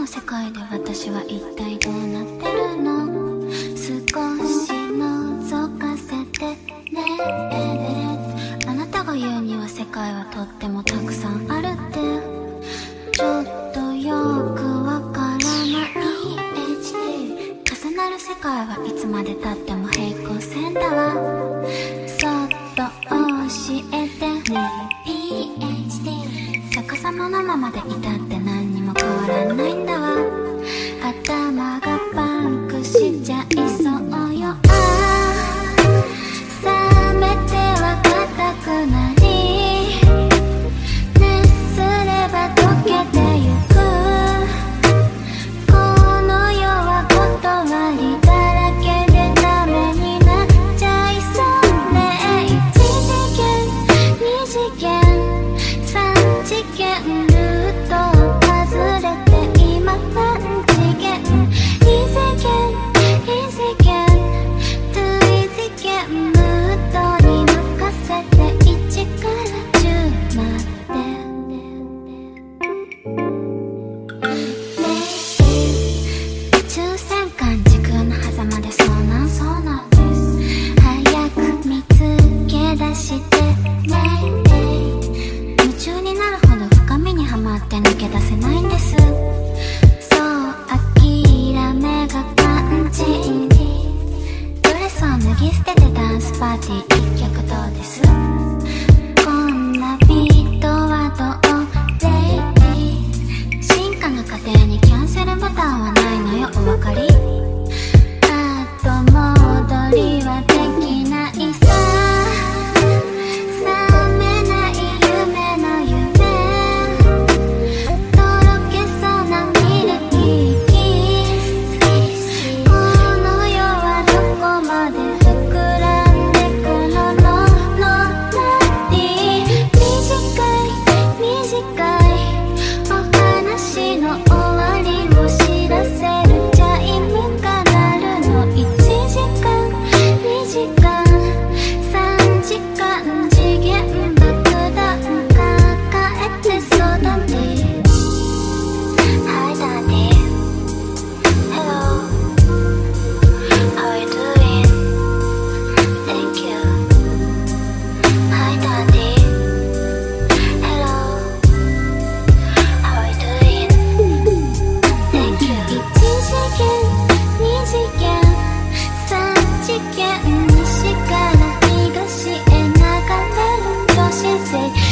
の世界で私は一体どうなってるの？少し覗かせてね。あなたが言うには世界はとってもたくさんあるって、ちょっとよくわからない。重なる世界はいつまでたっても平行線だわ。そっと教えてね。逆さまのままでいたって何にも変わらないんだわ。頭がパンクしちゃいそうよ。冷めては硬くなり、熱すれば溶けてゆく。この世は断りだらけでダメになっちゃいそうね。1次元2次元3次元ルートを外れて今何次元異次元異次元2異次元ムードに任せて1から10まで宇宙戦艦時空の狭間でそうなんです。早く見つけ出してね。夢中になるほど深みにはまって抜け出せないんです。そう諦めが肝心。ドレスを脱ぎ捨ててダンスパーティー一曲どうです？こんなビートはどう？進化の過程にキャンセルボタンはないのよ、お分かり？後戻りはできないさ。覚めない夢の夢、とろけそうなミルキーキス。この世はどこまで膨らんでくの？のなり短いお話の終わりを知らせるチャイムが鳴るの。1時間2時間3時間次元爆弾抱えてそうだね。 Hi Daddy, hello, how are you doing? Thank you. Hi Daddy, hello, how are you doing? Thank you. 1次元2次元3次元西から東へ流れる超新星